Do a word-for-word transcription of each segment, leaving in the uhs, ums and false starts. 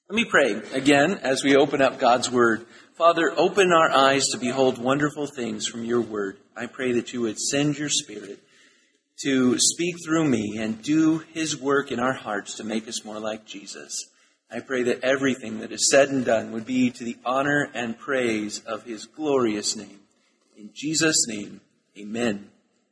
Let me pray again as we open up God's Word. Father, open our eyes to behold wonderful things from your Word. I pray that you would send your Spirit to speak through me and do his work in our hearts to make us more like Jesus. I pray that everything that is said and done would be to the honor and praise of his glorious name. In Jesus' name, amen.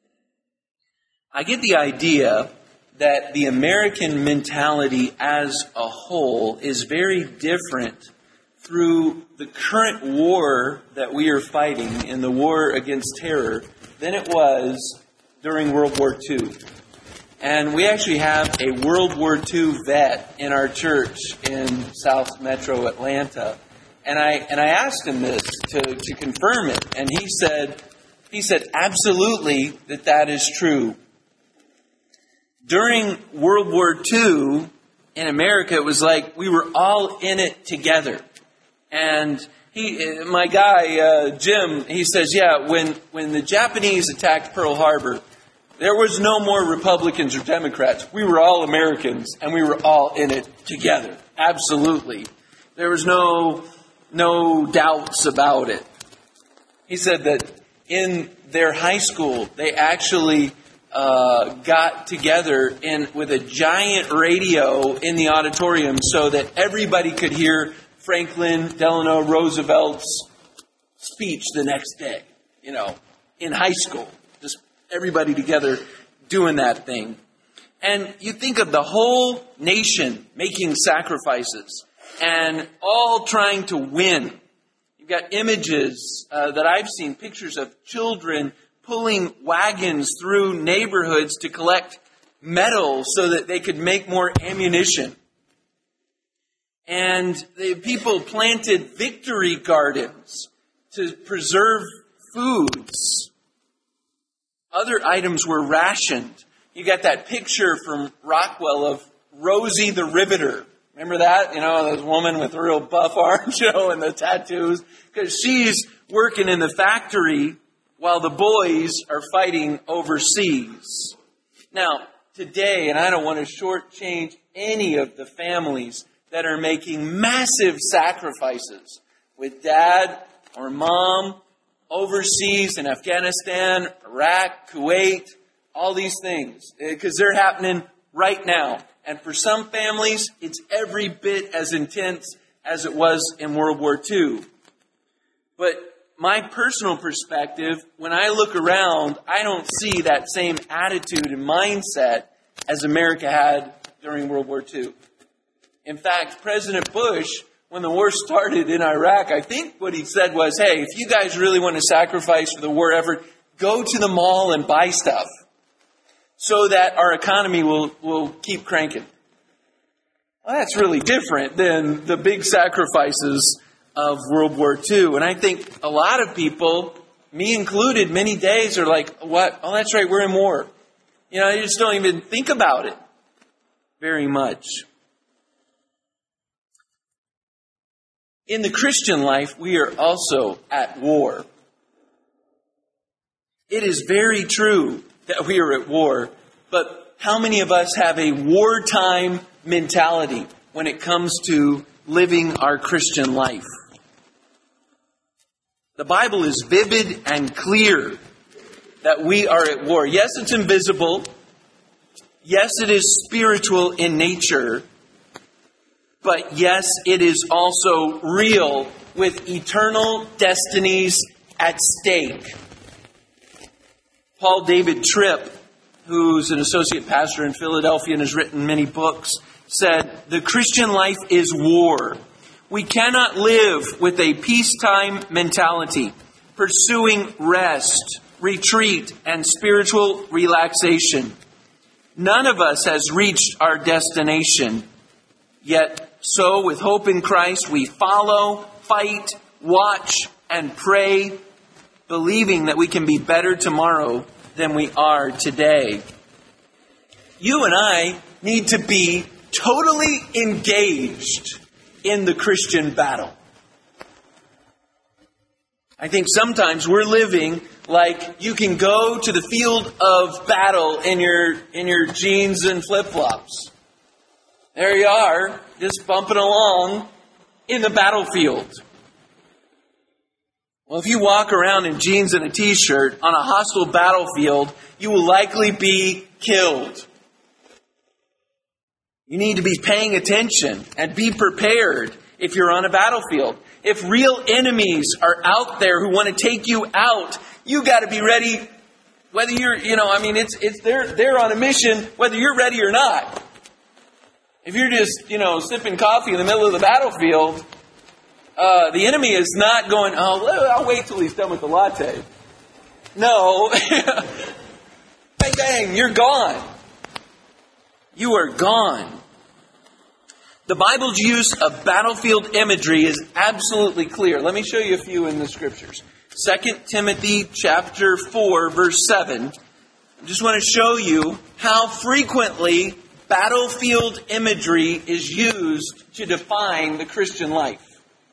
I get the idea that the American mentality as a whole is very different through the current war that we are fighting in the war against terror than it was during World War Two. And we actually have a World War Two vet in our church in South Metro Atlanta. And I and I asked him this to, to confirm it. And he said, he said, absolutely that that is true. During World War Two in America, it was like we were all in it together. And he, my guy, uh, Jim, he says, yeah, when, when the Japanese attacked Pearl Harbor, there was no more Republicans or Democrats. We were all Americans, and we were all in it together. Absolutely. There was no, no doubts about it. He said that in their high school, they actually uh, got together in with a giant radio in the auditorium so that everybody could hear Franklin Delano Roosevelt's speech the next day, you know, in high school. Just everybody together doing that thing. And you think of the whole nation making sacrifices and all trying to win. You've got images uh, that I've seen, pictures of children pulling wagons through neighborhoods to collect metal so that they could make more ammunition. And the people planted victory gardens to preserve foods. Other items were rationed. You got that picture from Rockwell of Rosie the Riveter. Remember that? You know, this woman with a real buff arm, you know, and the tattoos. Because she's working in the factory while the boys are fighting overseas. Now, today, and I don't want to shortchange any of the families that are making massive sacrifices with dad or mom overseas in Afghanistan, Iraq, Kuwait, all these things. Because they're happening right now. And for some families, it's every bit as intense as it was in World War Two. But my personal perspective, when I look around, I don't see that same attitude and mindset as America had during World War Two. In fact, President Bush, when the war started in Iraq, I think what he said was, hey, if you guys really want to sacrifice for the war effort, go to the mall and buy stuff so that our economy will, will keep cranking. Well, that's really different than the big sacrifices of World War Two. And I think a lot of people, me included, many days are like, what? Oh, that's right, we're in war. You know, you just don't even think about it very much. In the Christian life, we are also at war. It is very true that we are at war, but how many of us have a wartime mentality when it comes to living our Christian life? The Bible is vivid and clear that we are at war. Yes, it's invisible. Yes, it is spiritual in nature. But yes, it is also real with eternal destinies at stake. Paul David Tripp, who's an associate pastor in Philadelphia and has written many books, said, the Christian life is war. We cannot live with a peacetime mentality, pursuing rest, retreat, and spiritual relaxation. None of us has reached our destination. Yet, so with hope in Christ, we follow, fight, watch, and pray, believing that we can be better tomorrow than we are today. You and I need to be totally engaged in the Christian battle. I think sometimes we're living like you can go to the field of battle in your in your jeans and flip-flops. There you are. just bumping along in the battlefield. Well, if you walk around in jeans and a t-shirt on a hostile battlefield, you will likely be killed. You need to be paying attention and be prepared if you're on a battlefield. If real enemies are out there who want to take you out, you got to be ready. Whether you're, you know, I mean, it's it's they're they're on a mission, whether you're ready or not. If you're just, you know, sipping coffee in the middle of the battlefield, uh, the enemy is not going, oh, I'll wait till he's done with the latte. No, bang bang, you're gone. You are gone. The Bible's use of battlefield imagery is absolutely clear. Let me show you a few in the scriptures. Second Timothy chapter four, verse seven. I just want to show you how frequently battlefield imagery is used to define the Christian life.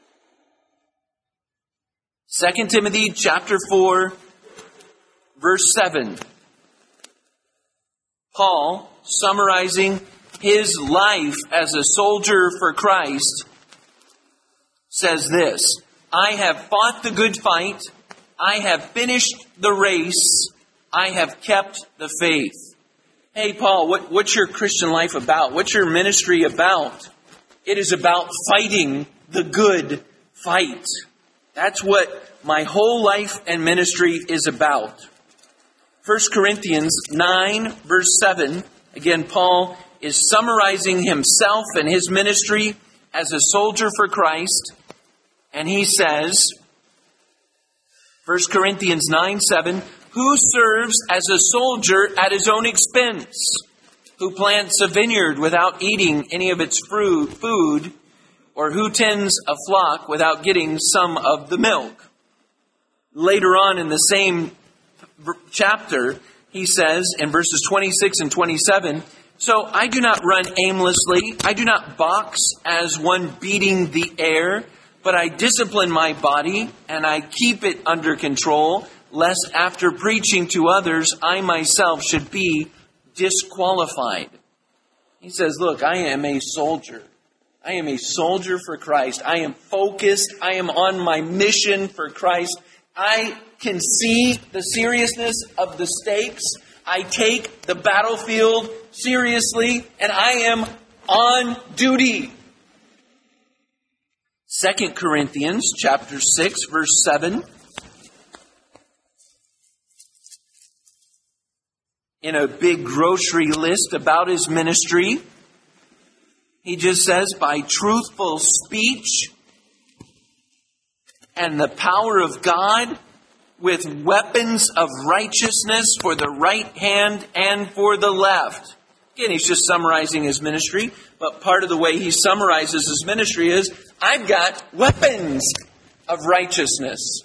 Second Timothy chapter four, verse seven. Paul, summarizing his life as a soldier for Christ, says this: I have fought the good fight. I have finished the race. I have kept the faith. Hey, Paul, what, what's your Christian life about? What's your ministry about? It is about fighting the good fight. That's what my whole life and ministry is about. First Corinthians nine, verse seven. Again, Paul is summarizing himself and his ministry as a soldier for Christ. And he says, First Corinthians nine seven, who serves as a soldier at his own expense, who plants a vineyard without eating any of its fruit, food, or who tends a flock without getting some of the milk. Later on in the same chapter, he says in verses twenty-six and twenty-seven, so I do not run aimlessly, I do not box as one beating the air, but I discipline my body and I keep it under control, lest after preaching to others, I myself should be disqualified. He says, look, I am a soldier. I am a soldier for Christ. I am focused. I am on my mission for Christ. I can see the seriousness of the stakes. I take the battlefield seriously, and I am on duty. Second Corinthians chapter six, verse seven. In a big grocery list about his ministry, he just says, by truthful speech and the power of God, with weapons of righteousness for the right hand and for the left. Again, he's just summarizing his ministry, but part of the way he summarizes his ministry is, I've got weapons of righteousness.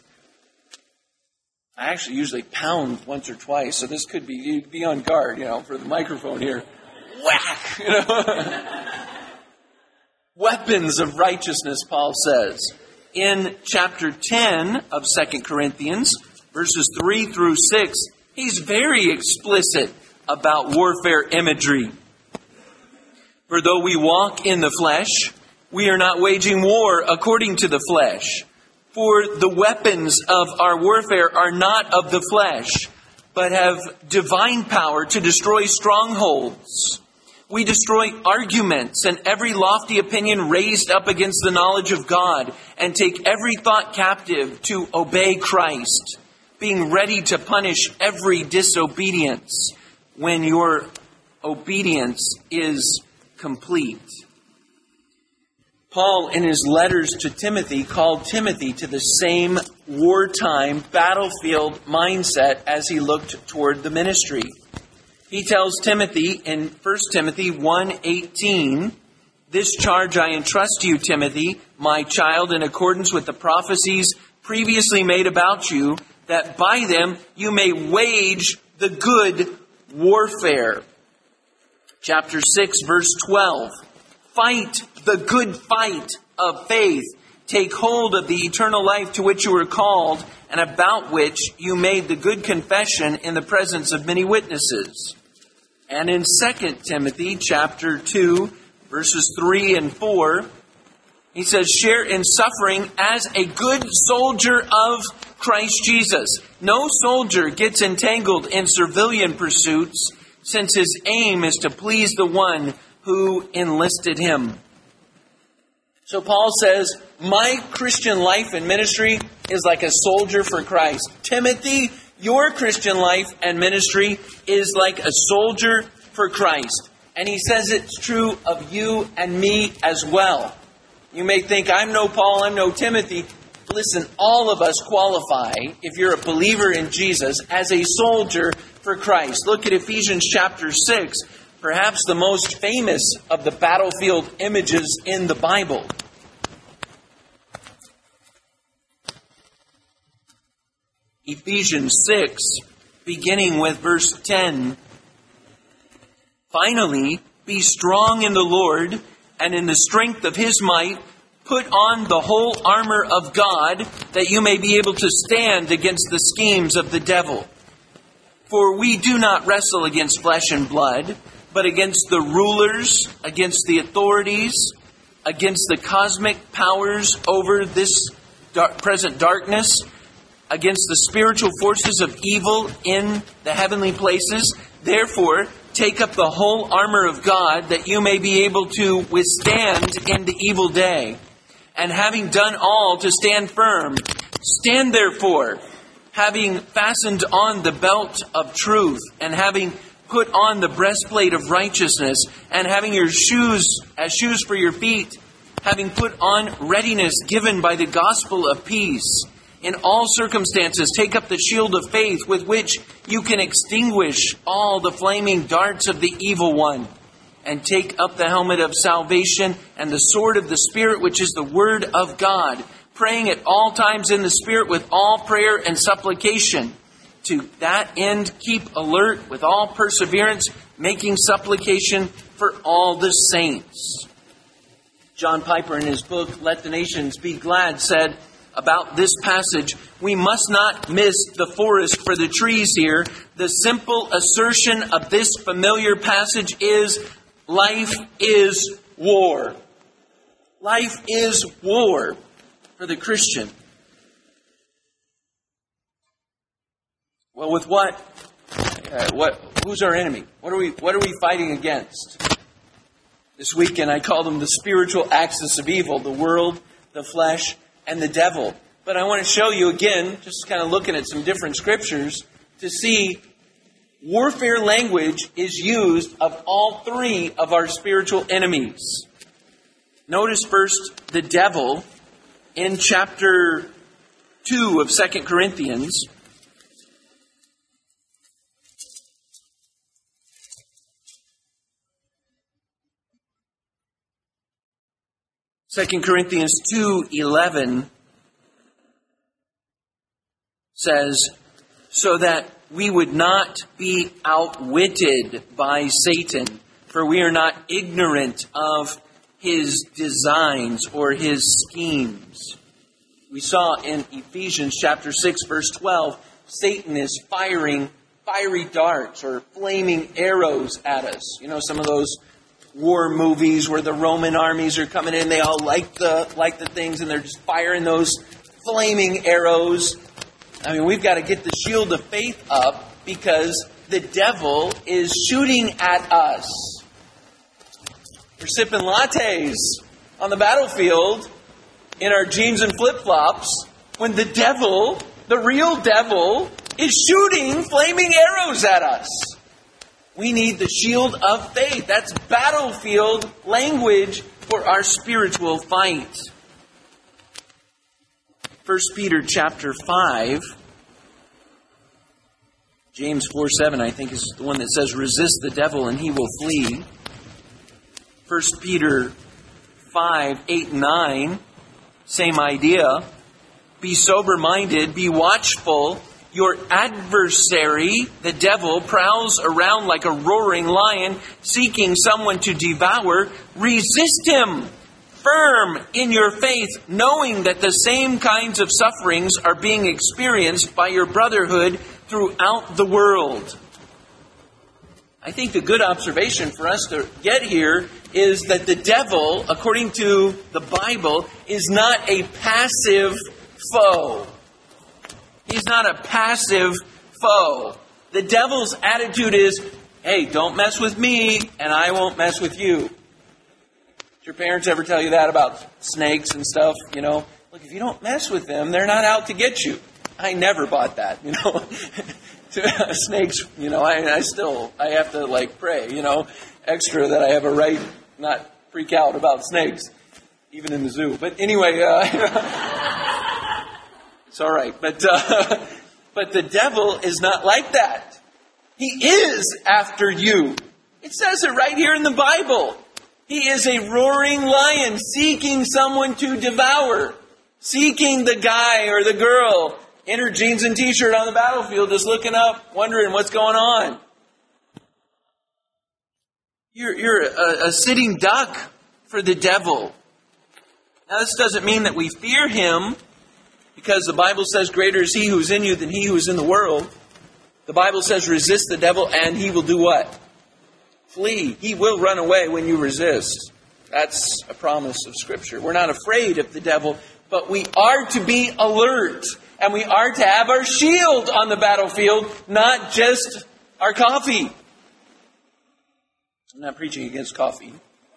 I actually usually pound once or twice, so this could be, you'd be on guard, you know, for the microphone here. Whack! You know? Weapons of righteousness, Paul says. In chapter ten of Second Corinthians, verses three through six, he's very explicit about warfare imagery. For though we walk in the flesh, we are not waging war according to the flesh. For the weapons of our warfare are not of the flesh, but have divine power to destroy strongholds. We destroy arguments and every lofty opinion raised up against the knowledge of God, and take every thought captive to obey Christ, being ready to punish every disobedience when your obedience is complete. Paul, in his letters to Timothy, called Timothy to the same wartime battlefield mindset as he looked toward the ministry. He tells Timothy in First Timothy one eighteen, this charge I entrust to you, Timothy, my child, in accordance with the prophecies previously made about you, that by them you may wage the good warfare. Chapter six, verse twelve. Fight the good fight of faith. Take hold of the eternal life to which you were called, and about which you made the good confession in the presence of many witnesses. And in Second Timothy chapter two, verses three and four. He says, share in suffering as a good soldier of Christ Jesus. No soldier gets entangled in civilian pursuits, since his aim is to please the one who enlisted him. So Paul says, my Christian life and ministry is like a soldier for Christ. Timothy, your Christian life and ministry is like a soldier for Christ. And he says it's true of you and me as well. You may think, I'm no Paul, I'm no Timothy. Listen, all of us qualify, if you're a believer in Jesus, as a soldier for Christ. Look at Ephesians chapter six, perhaps the most famous of the battlefield images in the Bible. Ephesians six, beginning with verse ten. Finally, be strong in the Lord and in the strength of His might. Put on the whole armor of God, that you may be able to stand against the schemes of the devil. For we do not wrestle against flesh and blood, but against the rulers, against the authorities, against the cosmic powers over this dark, present darkness, against the spiritual forces of evil in the heavenly places. Therefore, take up the whole armor of God, that you may be able to withstand in the evil day. And having done all, to stand firm. Stand therefore, having fastened on the belt of truth, and having put on the breastplate of righteousness, and having your shoes as shoes for your feet, having put on readiness given by the gospel of peace. In all circumstances, take up the shield of faith, with which you can extinguish all the flaming darts of the evil one. And take up the helmet of salvation and the sword of the Spirit, which is the word of God, praying at all times in the Spirit with all prayer and supplication. To that end, keep alert with all perseverance, making supplication for all the saints. John Piper, in his book, Let the Nations Be Glad, said about this passage, we must not miss the forest for the trees here. The simple assertion of this familiar passage is, life is war. Life is war for the Christian. Well, with what? Uh, what? Who's our enemy? What are we? What are we fighting against? This weekend, I called them the spiritual axis of evil: the world, the flesh, and the devil. But I want to show you again, just kind of looking at some different scriptures, to see warfare language is used of all three of our spiritual enemies. Notice first the devil in chapter two of Second Corinthians. Second Corinthians two eleven says, so that we would not be outwitted by Satan, for we are not ignorant of his designs or his schemes. We saw in Ephesians chapter six, verse twelve, Satan is firing fiery darts or flaming arrows at us. You know, some of those war movies where the Roman armies are coming in, they all light the, light the things, and they're just firing those flaming arrows. I mean, we've got to get the shield of faith up, because the devil is shooting at us. We're sipping lattes on the battlefield in our jeans and flip-flops when the devil, the real devil, is shooting flaming arrows at us. We need the shield of faith. That's battlefield language for our spiritual fight. First Peter chapter five, James four seven, I think, is the one that says, resist the devil and he will flee. First Peter five, eight and nine, same idea. Be sober-minded, be watchful. Your adversary, the devil, prowls around like a roaring lion, seeking someone to devour. Resist him, firm in your faith, knowing that the same kinds of sufferings are being experienced by your brotherhood throughout the world. I think the good observation for us to get here is that the devil, according to the Bible, is not a passive foe. He's not a passive foe. The devil's attitude is, hey, don't mess with me, and I won't mess with you. Did your parents ever tell you that about snakes and stuff? You know, look, if you don't mess with them, they're not out to get you. I never bought that, you know. Snakes, you know, I, I still, I have to, like, pray, you know, extra that I have a right not freak out about snakes, even in the zoo. But anyway, uh, it's all right. But, uh, but the devil is not like that. He is after you. It says it right here in the Bible. He is a roaring lion seeking someone to devour, seeking the guy or the girl in her jeans and t-shirt on the battlefield, just looking up, wondering what's going on. You're, you're a, a sitting duck for the devil. Now, this doesn't mean that we fear him, because the Bible says, greater is he who is in you than he who is in the world. The Bible says, resist the devil and he will do what? Flee. He will run away when you resist. That's a promise of Scripture. We're not afraid of the devil, but we are to be alert. And we are to have our shield on the battlefield, not just our coffee. I'm not preaching against coffee.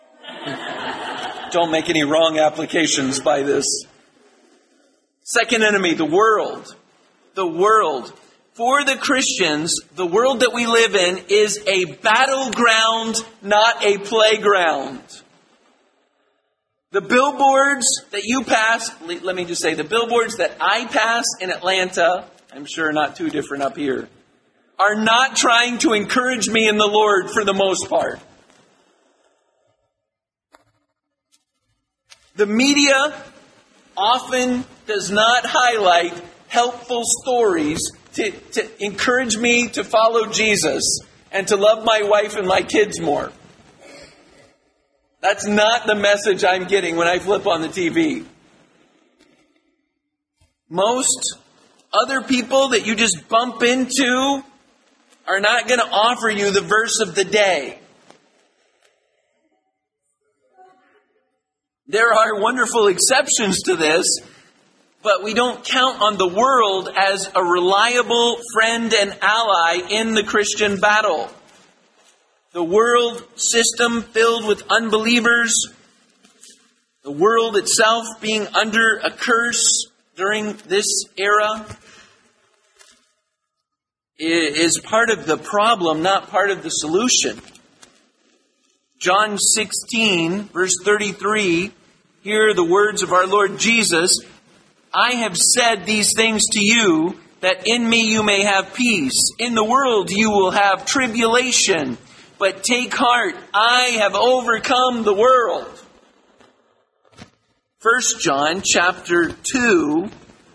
Don't make any wrong applications by this. Second enemy, the world. The world. For the Christians, the world that we live in is a battleground, not a playground. The billboards that you pass, let me just say, the billboards that I pass in Atlanta, I'm sure not too different up here, are not trying to encourage me in the Lord for the most part. The media often does not highlight helpful stories to, to encourage me to follow Jesus and to love my wife and my kids more. That's not the message I'm getting when I flip on the T V. Most other people that you just bump into are not going to offer you the verse of the day. There are wonderful exceptions to this, but we don't count on the world as a reliable friend and ally in the Christian battle. The world system filled with unbelievers, the world itself being under a curse during this era, is part of the problem, not part of the solution. John sixteen, verse thirty-three, here are the words of our Lord Jesus. I have said these things to you, that in me you may have peace. In the world you will have tribulation. But take heart, I have overcome the world. First John chapter two,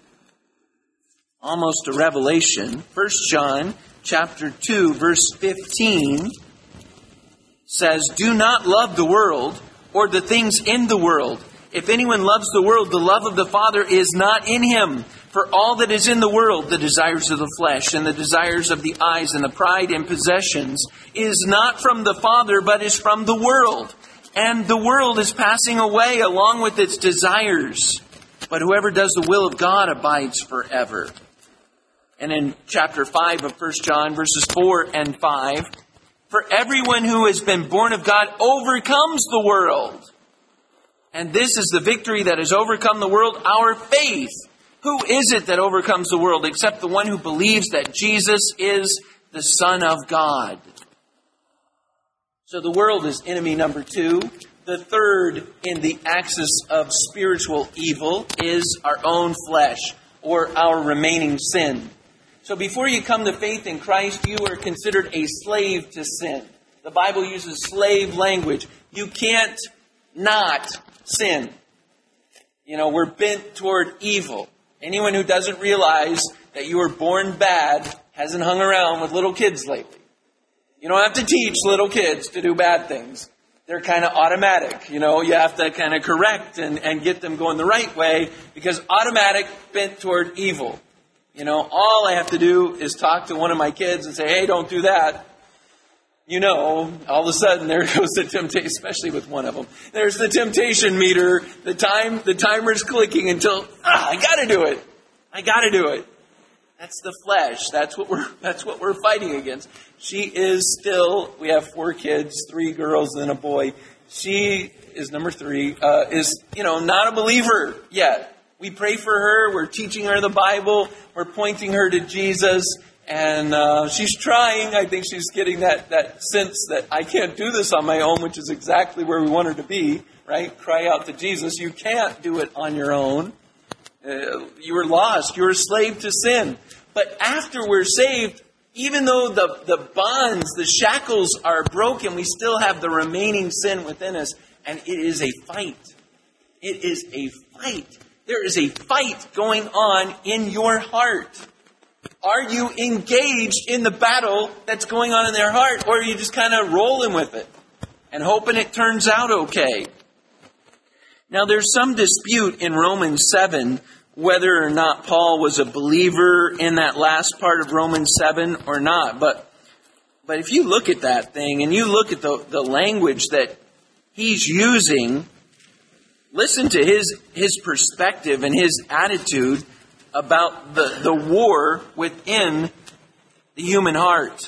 almost a revelation. First John chapter two, verse fifteen says, do not love the world or the things in the world. If anyone loves the world, the love of the Father is not in him. For all that is in the world, the desires of the flesh and the desires of the eyes and the pride in possessions, is not from the Father, but is from the world. And the world is passing away along with its desires. But whoever does the will of God abides forever. And in chapter five of First John, verses four and five, for everyone who has been born of God overcomes the world. And this is the victory that has overcome the world, our faith. Who is it that overcomes the world except the one who believes that Jesus is the Son of God? So the world is enemy number two. The third in the axis of spiritual evil is our own flesh, or our remaining sin. So before you come to faith in Christ, you are considered a slave to sin. The Bible uses slave language. You can't not sin. You know, we're bent toward evil. Anyone who doesn't realize that you were born bad hasn't hung around with little kids lately. You don't have to teach little kids to do bad things. They're kind of automatic. You know, you have to kind of correct and, and get them going the right way, because automatic bent toward evil. You know, all I have to do is talk to one of my kids and say, hey, don't do that. you know, all of a sudden there goes the temptation, especially with one of them. There's the temptation meter. The time, the timer's clicking until, ah, I gotta do it. I gotta do it. That's the flesh. That's what we're, that's what we're fighting against. She is still, we have four kids, three girls and a boy. She is number three, uh, is, you know, not a believer yet. We pray for her. We're teaching her the Bible. We're pointing her to Jesus. And uh, she's trying. I think she's getting that, that sense that I can't do this on my own, which is exactly where we want her to be, right? Cry out to Jesus. You can't do it on your own. Uh, you were lost. You're a slave to sin. But after we're saved, even though the, the bonds, the shackles are broken, we still have the remaining sin within us. And it is a fight. It is a fight. There is a fight going on in your heart. Are you engaged in the battle that's going on in their heart? Or are you just kind of rolling with it and hoping it turns out okay? Now, there's some dispute in Romans seven whether or not Paul was a believer in that last part of Romans seven or not. But but if you look at that thing and you look at the, the language that he's using, listen to his, his perspective and his attitude about the, the war within the human heart.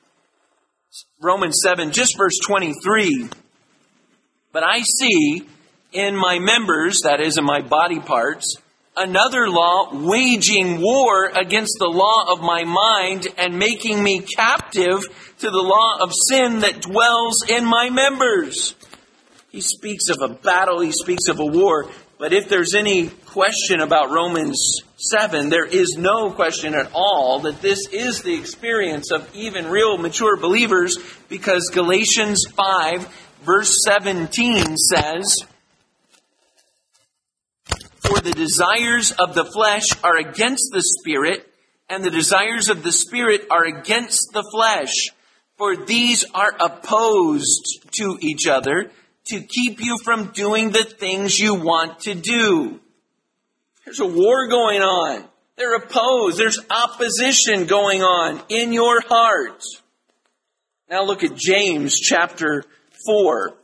Romans seven, just verse twenty-three. But I see in my members, that is in my body parts, another law waging war against the law of my mind and making me captive to the law of sin that dwells in my members. He speaks of a battle, he speaks of a war. But if there's any question about Romans seven, there is no question at all that this is the experience of even real mature believers, because Galatians five verse seventeen says, "For the desires of the flesh are against the Spirit, and the desires of the Spirit are against the flesh. For these are opposed to each other, to keep you from doing the things you want to do." There's a war going on. They're opposed. There's opposition going on in your heart. Now look at James chapter four.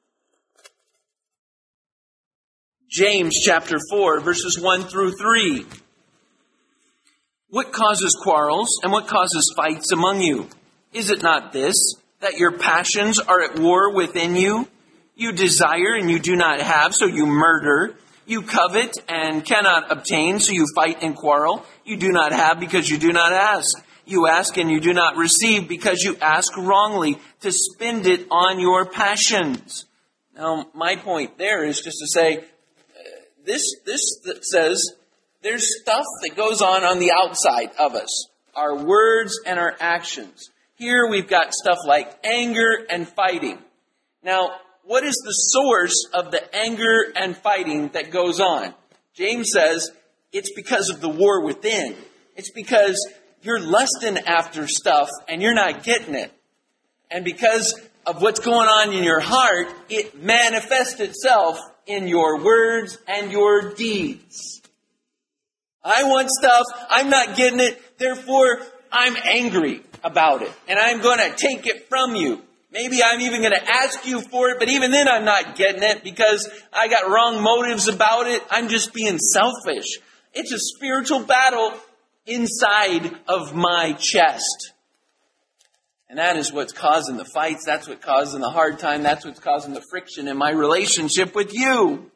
James chapter four, verses one through three. "What causes quarrels and what causes fights among you? Is it not this, that your passions are at war within you? You desire and you do not have, so you murder. You covet and cannot obtain, so you fight and quarrel. You do not have because you do not ask. You ask and you do not receive because you ask wrongly, to spend it on your passions." Now, my point there is just to say, this, this says there's stuff that goes on on the outside of us, our words and our actions. Here we've got stuff like anger and fighting. Now, what is the source of the anger and fighting that goes on? James says it's because of the war within. It's because you're lusting after stuff and you're not getting it. And because of what's going on in your heart, it manifests itself in your words and your deeds. I want stuff, I'm not getting it, therefore I'm angry about it. And I'm going to take it from you. Maybe I'm even going to ask you for it, but even then I'm not getting it because I got wrong motives about it. I'm just being selfish. It's a spiritual battle inside of my chest. And that is what's causing the fights. That's what's causing the hard time. That's what's causing the friction in my relationship with you.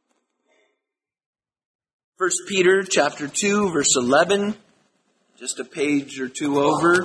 First Peter chapter two, verse eleven, just a page or two over,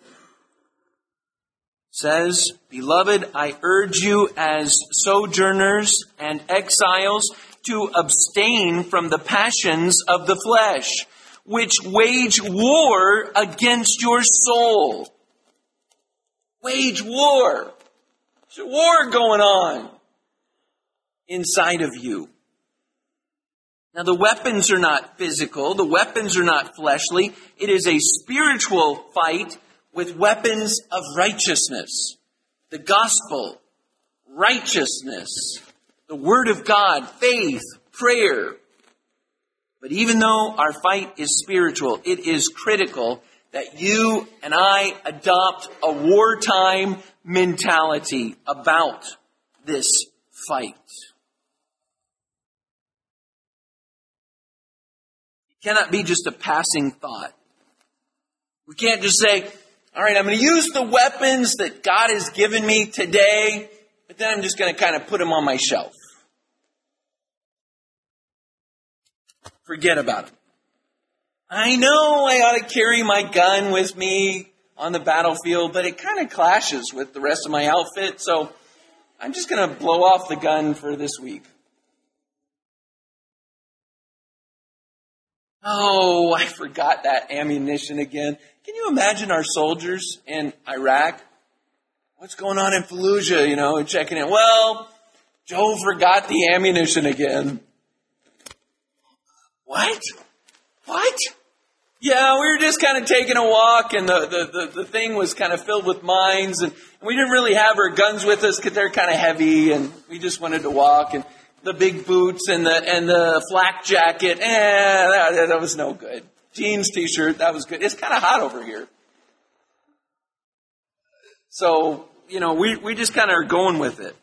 says, "Beloved, I urge you as sojourners and exiles to abstain from the passions of the flesh, which wage war against your soul." Wage war. There's a war going on inside of you. Now, the weapons are not physical. The weapons are not fleshly. It is a spiritual fight with weapons of righteousness. The gospel, righteousness, the word of God, faith, prayer. But even though our fight is spiritual, it is critical that you and I adopt a wartime mentality about this fight. It cannot be just a passing thought. We can't just say, all right, I'm going to use the weapons that God has given me today, but then I'm just going to kind of put them on my shelf. Forget about them. I know I ought to carry my gun with me on the battlefield, but it kind of clashes with the rest of my outfit, so I'm just going to blow off the gun for this week. Oh, I forgot that ammunition again. Can you imagine our soldiers in Iraq? What's going on in Fallujah, you know, and checking in? Well, Joe forgot the ammunition again. What? What? Yeah, we were just kind of taking a walk, and the, the, the, the thing was kind of filled with mines, and we didn't really have our guns with us because they're kind of heavy, and we just wanted to walk, and the big boots and the and the flak jacket, eh, that, that was no good. Jeans, t-shirt, that was good. It's kind of hot over here. So, you know, we, we just kind of are going with it.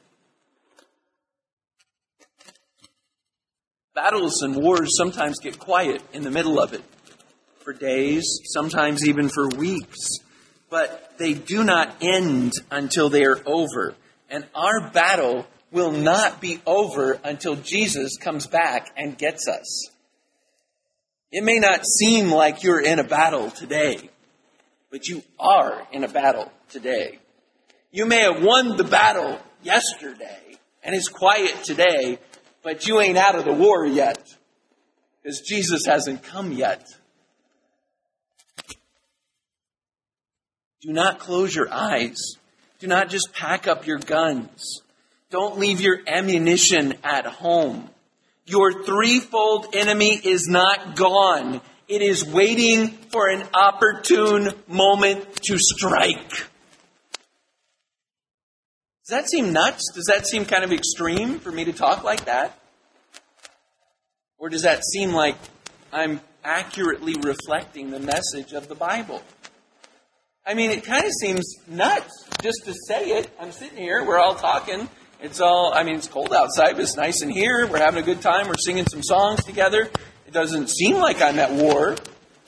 Battles and wars sometimes get quiet in the middle of it. For days, sometimes even for weeks. But they do not end until they are over. And our battle will not be over until Jesus comes back and gets us. It may not seem like you're in a battle today, but you are in a battle today. You may have won the battle yesterday, and it's quiet today, but you ain't out of the war yet, because Jesus hasn't come yet. Do not close your eyes. Do not just pack up your guns. Don't leave your ammunition at home. Your threefold enemy is not gone. It is waiting for an opportune moment to strike. Does that seem nuts? Does that seem kind of extreme for me to talk like that? Or does that seem like I'm accurately reflecting the message of the Bible? I mean, it kind of seems nuts just to say it. I'm sitting here, we're all talking. It's all, I mean, it's cold outside, but it's nice in here. We're having a good time. We're singing some songs together. It doesn't seem like I'm at war.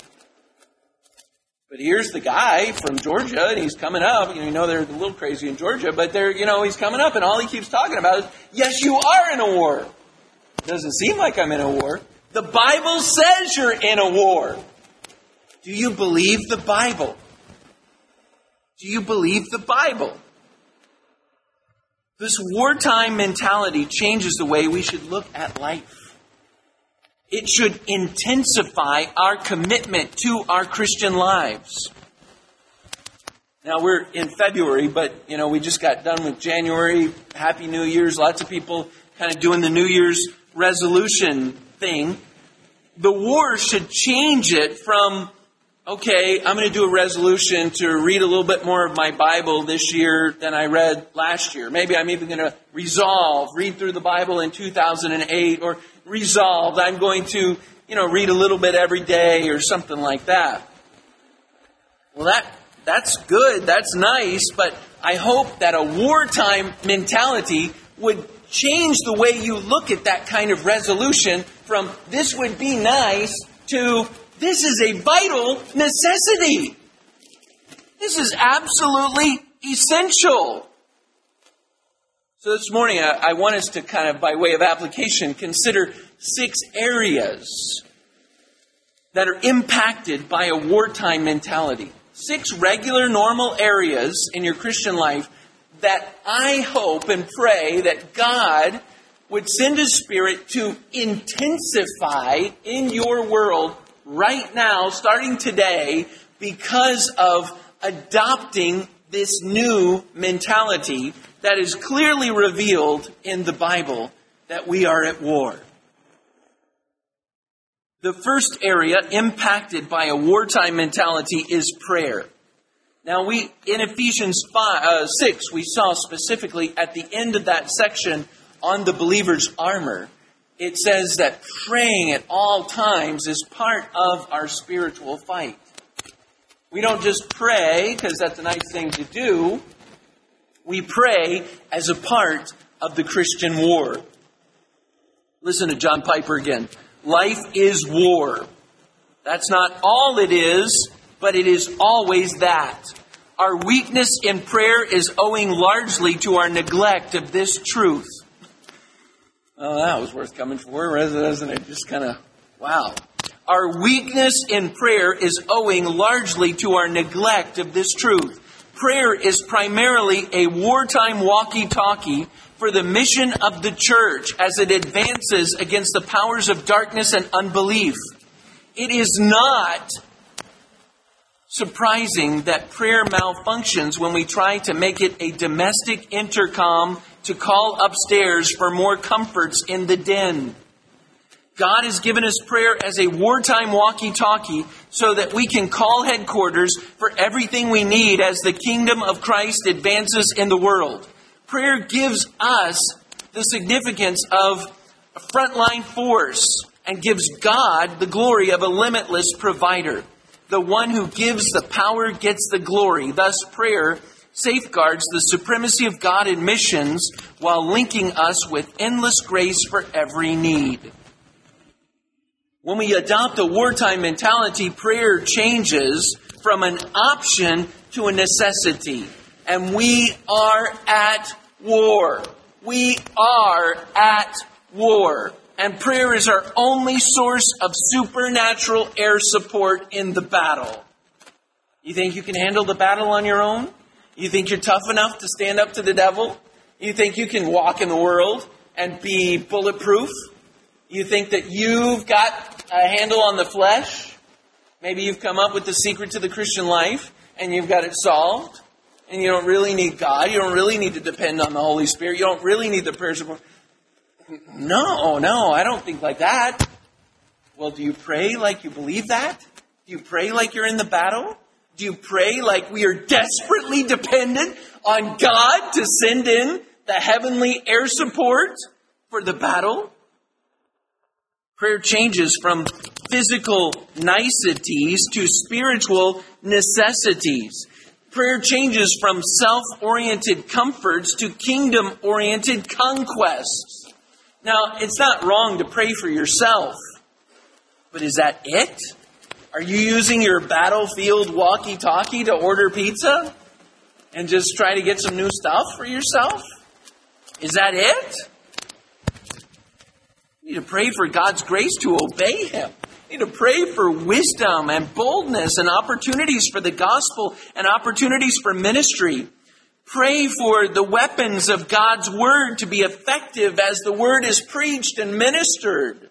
But here's the guy from Georgia, and he's coming up. You know, you know they're a little crazy in Georgia, but they're, you know, he's coming up, and all he keeps talking about is, yes, you are in a war. It doesn't seem like I'm in a war. The Bible says you're in a war. Do you believe the Bible? Do you believe the Bible? This wartime mentality changes the way we should look at life. It should intensify our commitment to our Christian lives. Now, we're in February, but, you know, we just got done with January. Happy New Year's. Lots of people kind of doing the New Year's resolution thing. The war should change it from, okay, I'm going to do a resolution to read a little bit more of my Bible this year than I read last year. Maybe I'm even going to resolve, read through the Bible in two thousand eight, or resolved, I'm going to, you know, read a little bit every day or something like that. Well, that that's good, that's nice, but I hope that a wartime mentality would change the way you look at that kind of resolution from this would be nice to this is a vital necessity. This is absolutely essential. So this morning, I, I want us to kind of, by way of application, consider six areas that are impacted by a wartime mentality. Six regular, normal areas in your Christian life that I hope and pray that God would send His Spirit to intensify in your world right now, starting today, because of adopting this new mentality that is clearly revealed in the Bible, that we are at war. The first area impacted by a wartime mentality is prayer. Now, we in Ephesians five, uh, six, we saw specifically at the end of that section on the believer's armor, it says that praying at all times is part of our spiritual fight. We don't just pray because that's a nice thing to do. We pray as a part of the Christian war. Listen to John Piper again. Life is war. That's not all it is, but it is always that. Our weakness in prayer is owing largely to our neglect of this truth. Oh, that was worth coming for, isn't it? Just kind of, wow. Our weakness in prayer is owing largely to our neglect of this truth. Prayer is primarily a wartime walkie-talkie for the mission of the church as it advances against the powers of darkness and unbelief. It is not surprising that prayer malfunctions when we try to make it a domestic intercom to call upstairs for more comforts in the den. God has given us prayer as a wartime walkie-talkie so that we can call headquarters for everything we need as the kingdom of Christ advances in the world. Prayer gives us the significance of a frontline force and gives God the glory of a limitless provider. The one who gives the power gets the glory. Thus, prayer safeguards the supremacy of God in missions while linking us with endless grace for every need. When we adopt a wartime mentality, prayer changes from an option to a necessity. And we are at war. We are at war. And prayer is our only source of supernatural air support in the battle. You think you can handle the battle on your own? You think you're tough enough to stand up to the devil? You think you can walk in the world and be bulletproof? You think that you've got a handle on the flesh? Maybe you've come up with the secret to the Christian life and you've got it solved. And you don't really need God. You don't really need to depend on the Holy Spirit. You don't really need the prayer support. No, no, I don't think like that. Well, do you pray like you believe that? Do you pray like you're in the battle? Do you pray like we are desperately dependent on God to send in the heavenly air support for the battle? Prayer changes from physical niceties to spiritual necessities. Prayer changes from self-oriented comforts to kingdom-oriented conquests. Now, it's not wrong to pray for yourself, but is that it? Are you using your battlefield walkie-talkie to order pizza and just try to get some new stuff for yourself? Is that it? You need to pray for God's grace to obey Him. You need to pray for wisdom and boldness and opportunities for the gospel and opportunities for ministry. Pray for the weapons of God's word to be effective as the word is preached and ministered.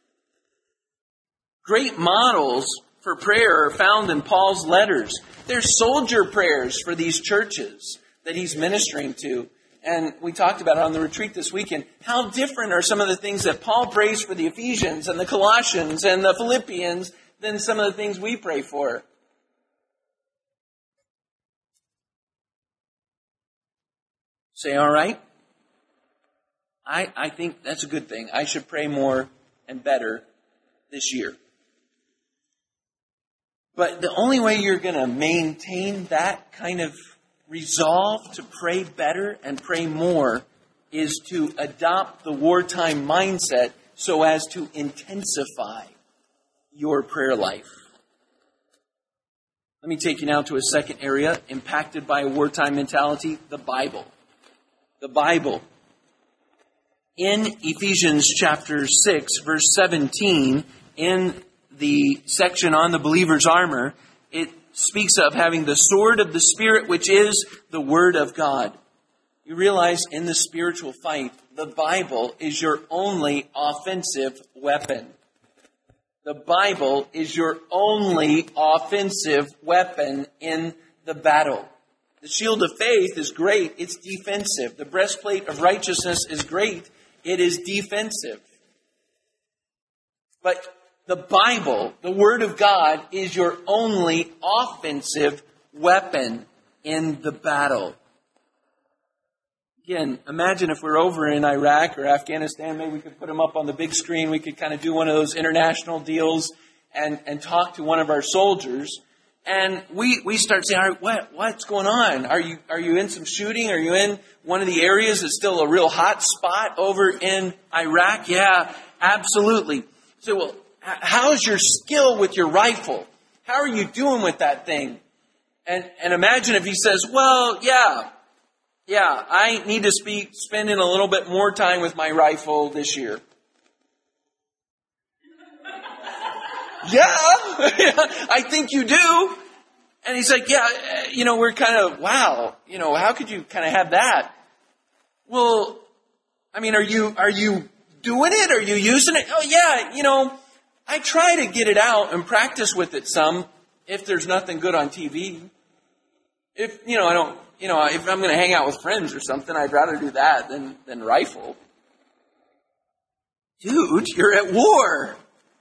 Great models for prayer are found in Paul's letters. They're soldier prayers for these churches that he's ministering to. And we talked about it on the retreat this weekend. How different are some of the things that Paul prays for the Ephesians and the Colossians and the Philippians than some of the things we pray for? Say, all right. I, I think that's a good thing. I should pray more and better this year. But the only way you're going to maintain that kind of resolve to pray better and pray more is to adopt the wartime mindset so as to intensify your prayer life. Let me take you now to a second area impacted by a wartime mentality, the Bible. The Bible. In Ephesians chapter six, verse seventeen, in the section on the believer's armor, it speaks of having the sword of the Spirit, which is the Word of God. You realize in the spiritual fight, the Bible is your only offensive weapon. The Bible is your only offensive weapon in the battle. The shield of faith is great. It's defensive. The breastplate of righteousness is great. It is defensive. But the Bible, the Word of God, is your only offensive weapon in the battle. Again, imagine if we're over in Iraq or Afghanistan, maybe we could put them up on the big screen. We could kind of do one of those international deals and, and talk to one of our soldiers. And we, we start saying, all right, what, what's going on? Are you, are you in some shooting? Are you in one of the areas that's still a real hot spot over in Iraq? Yeah, absolutely. So, well, how's your skill with your rifle? How are you doing with that thing? And, and imagine if he says, well, yeah, yeah, I need to speak, spend in a little bit more time with my rifle this year. Yeah, I think you do. And he's like, yeah, you know, we're kind of, wow, you know, how could you kind of have that? Well, I mean, are you, are you doing it? Are you using it? Oh, yeah, you know, I try to get it out and practice with it some if there's nothing good on T V. If, you know, I don't, you know, if I'm going to hang out with friends or something, I'd rather do that than, than rifle. Dude, you're at war.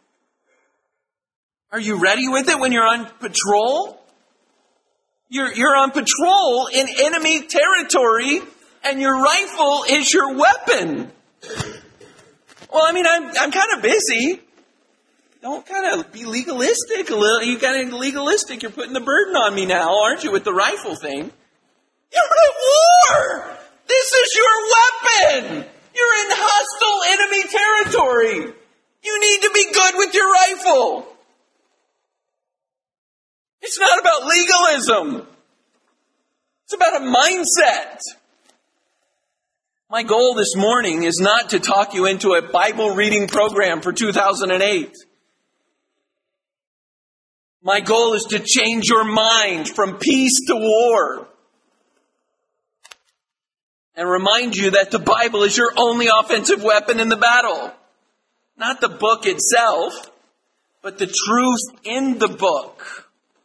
Are you ready with it when you're on patrol? You're, you're on patrol in enemy territory, and your rifle is your weapon. Well, I mean, I'm, I'm kind of busy. Don't kind of be legalistic a little. You kind of legalistic. You're putting the burden on me now, aren't you, with the rifle thing? You're at war! This is your weapon! You're in hostile enemy territory. You need to be good with your rifle. It's not about legalism. It's about a mindset. My goal this morning is not to talk you into a Bible reading program for two thousand eight. My goal is to change your mind from peace to war. And remind you that the Bible is your only offensive weapon in the battle. Not the book itself, but the truth in the book.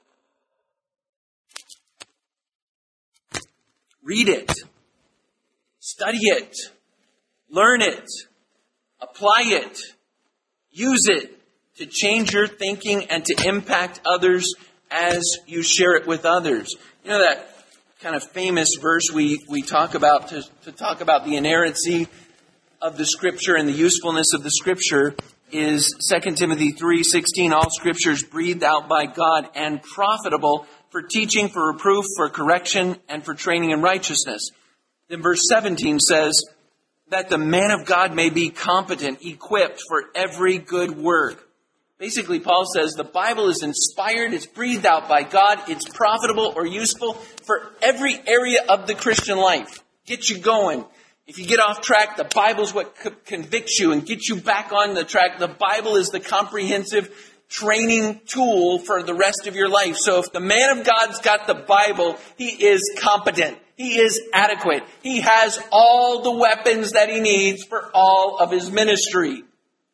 Read it. Study it. Learn it. Apply it. Use it to change your thinking and to impact others as you share it with others. You know that kind of famous verse we, we talk about to, to talk about the inerrancy of the Scripture and the usefulness of the Scripture is Second Timothy three sixteen. All Scripture is breathed out by God and profitable for teaching, for reproof, for correction, and for training in righteousness. Then verse seventeen says that the man of God may be competent, equipped for every good work. Basically, Paul says the Bible is inspired, it's breathed out by God, it's profitable or useful for every area of the Christian life. Get you going. If you get off track, the Bible's what co- convicts you and gets you back on the track. The Bible is the comprehensive training tool for the rest of your life. So if the man of God's got the Bible, he is competent. He is adequate. He has all the weapons that he needs for all of his ministry.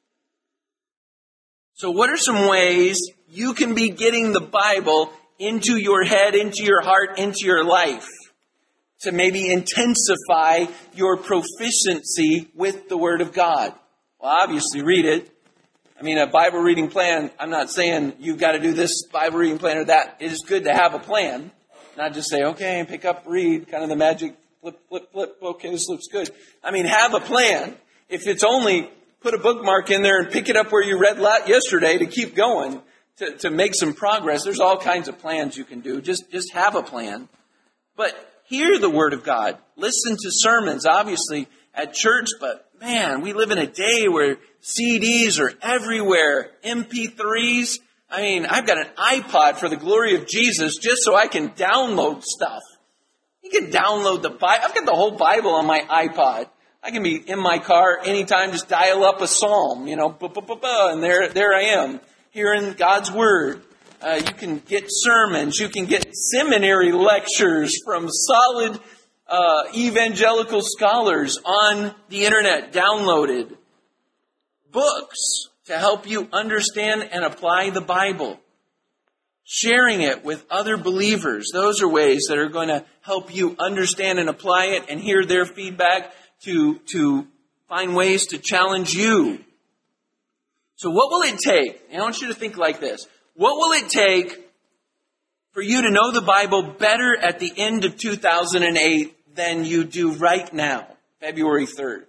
So what are some ways you can be getting the Bible into your head, into your heart, into your life to maybe intensify your proficiency with the Word of God? Well, obviously read it. I mean, a Bible reading plan, I'm not saying you've got to do this Bible reading plan or that. It is good to have a plan. Not just say, okay, pick up, read, kind of the magic flip, flip, flip. Okay, this looks good. I mean, have a plan. If it's only put a bookmark in there and pick it up where you read yesterday to keep going, to, to make some progress. There's all kinds of plans you can do. Just, just have a plan. But hear the Word of God. Listen to sermons, obviously, at church. But man, we live in a day where C Ds are everywhere. M P threes. I mean, I've got an iPod for the glory of Jesus just so I can download stuff. You can download the Bible. I've got the whole Bible on my iPod. I can be in my car anytime, just dial up a psalm, you know, buh, buh, buh, buh, and there, there I am, hearing God's Word. Uh, you can get sermons. You can get seminary lectures from solid uh, evangelical scholars on the internet, downloaded. Books to help you understand and apply the Bible. Sharing it with other believers. Those are ways that are going to help you understand and apply it and hear their feedback to, to find ways to challenge you. So what will it take? And I want you to think like this. What will it take for you to know the Bible better at the end of two thousand eight than you do right now, February third?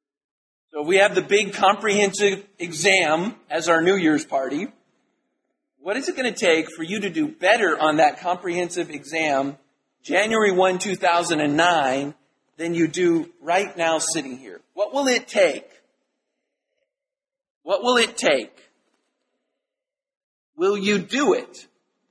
So we have the big comprehensive exam as our New Year's party. What is it going to take for you to do better on that comprehensive exam January first, two thousand nine than you do right now sitting here? What will it take? What will it take? Will you do it?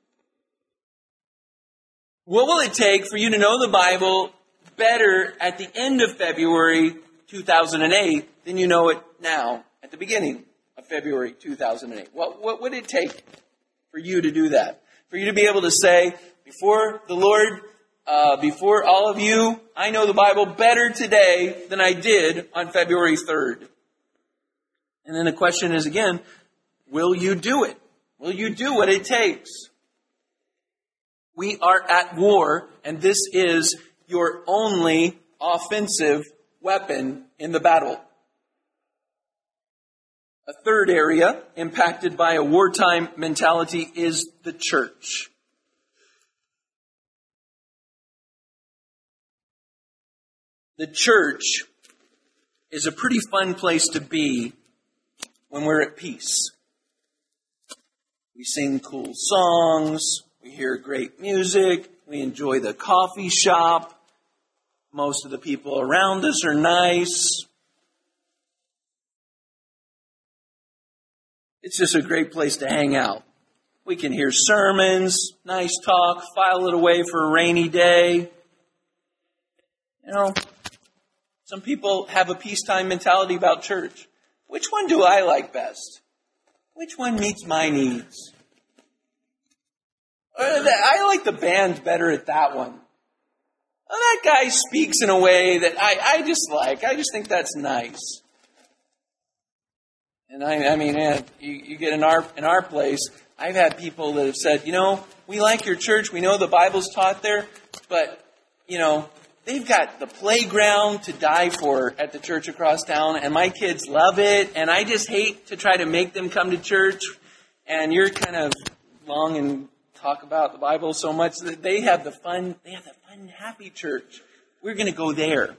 What will it take for you to know the Bible better at the end of February two thousand eight than you know it now at the beginning of February two thousand eight? What, what would it take for you to do that? For you to be able to say, before the Lord, uh, before all of you, I know the Bible better today than I did on February third. And then the question is again, will you do it? Will you do what it takes? We are at war, and this is your only offensive weapon in the battle. A third area impacted by a wartime mentality is the church. The church is a pretty fun place to be when we're at peace. We sing cool songs, we hear great music, we enjoy the coffee shop. Most of the people around us are nice. It's just a great place to hang out. We can hear sermons, nice talk, file it away for a rainy day. You know, some people have a peacetime mentality about church. Which one do I like best? Which one meets my needs? I like the band better at that one. Well, that guy speaks in a way that I, I just like. I just think that's nice. And I, I mean, man, you, you get in our in our place, I've had people that have said, you know, we like your church. We know the Bible's taught there, but, you know, they've got the playground to die for at the church across town, and my kids love it, and I just hate to try to make them come to church, and you're kind of long and talk about the Bible so much that they have the fun, they have the fun, happy church. We're going to go there.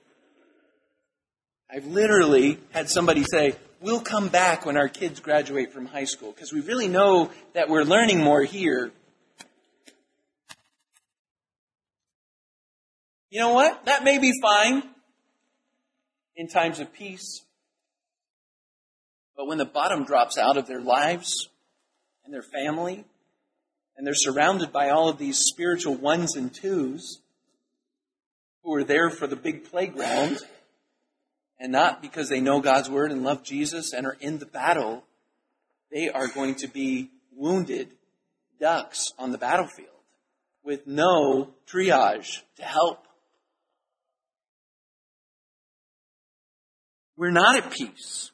I've literally had somebody say, we'll come back when our kids graduate from high school because we really know that we're learning more here. You know what? That may be fine in times of peace. But when the bottom drops out of their lives and their family, and they're surrounded by all of these spiritual ones and twos who are there for the big playground, and not because they know God's word and love Jesus and are in the battle, they are going to be wounded ducks on the battlefield with no triage to help. We're not at peace.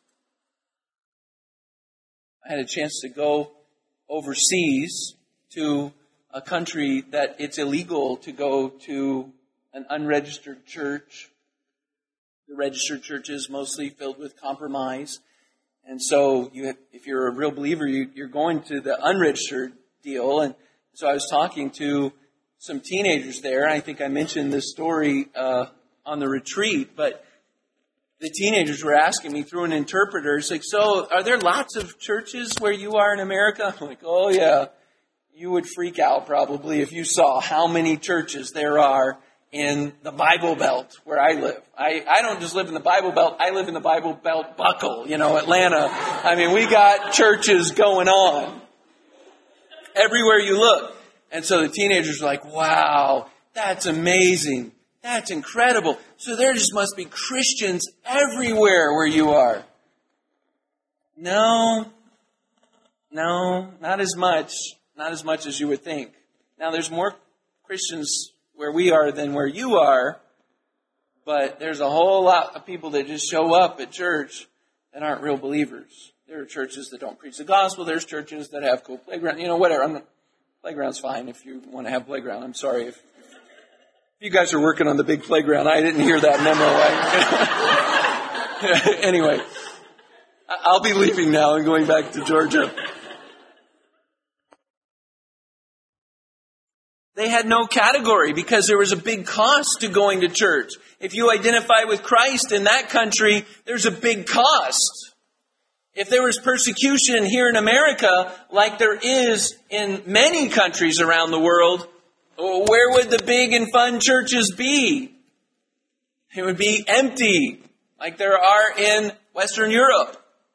I had a chance to go overseas to a country that it's illegal to go to an unregistered church. The registered church is mostly filled with compromise. And so you have, if you're a real believer, you, you're going to the unregistered deal. And so I was talking to some teenagers there. I think I mentioned this story uh, on the retreat, but the teenagers were asking me through an interpreter, it's like, so are there lots of churches where you are in America? I'm like, oh yeah. You would freak out probably if you saw how many churches there are in the Bible Belt where I live. I, I don't just live in the Bible Belt. I live in the Bible Belt buckle, you know, Atlanta. I mean, we got churches going on everywhere you look. And so the teenagers are like, wow, that's amazing. That's incredible. So there just must be Christians everywhere where you are. No, no, not as much. Not as much as you would think. Now, there's more Christians where we are than where you are, but there's a whole lot of people that just show up at church that aren't real believers. There are churches that don't preach the gospel. There's churches that have cool playground. You know, whatever. I'm not, playground's fine if you want to have playground. I'm sorry if, if you guys are working on the big playground. I didn't hear that memo. I, anyway, I'll be leaving now and going back to Georgia. They had no category because there was a big cost to going to church. If you identify with Christ in that country, there's a big cost. If there was persecution here in America, like there is in many countries around the world, where would the big and fun churches be? It would be empty, like there are in Western Europe.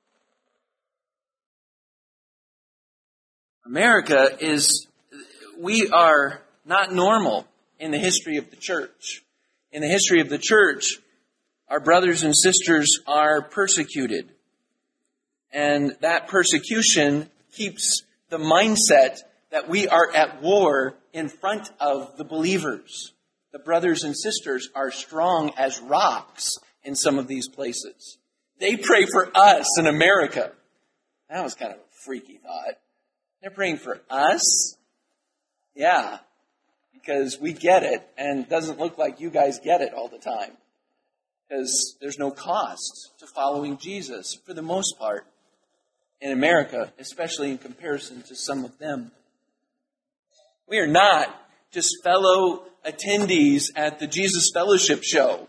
America is, we are not normal in the history of the church. In the history of the church, our brothers and sisters are persecuted. And that persecution keeps the mindset that we are at war in front of the believers. The brothers and sisters are strong as rocks in some of these places. They pray for us in America. That was kind of a freaky thought. They're praying for us? Yeah, because we get it, and it doesn't look like you guys get it all the time. Because there's no cost to following Jesus, for the most part, in America, especially in comparison to some of them. We are not just fellow attendees at the Jesus Fellowship show.